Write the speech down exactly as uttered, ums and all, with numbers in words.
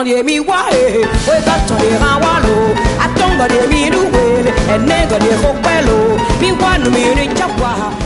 de mi wae, we got to the rawalo, I don't got the mi duwe, and nigga the hopelo, mi one minute chapa.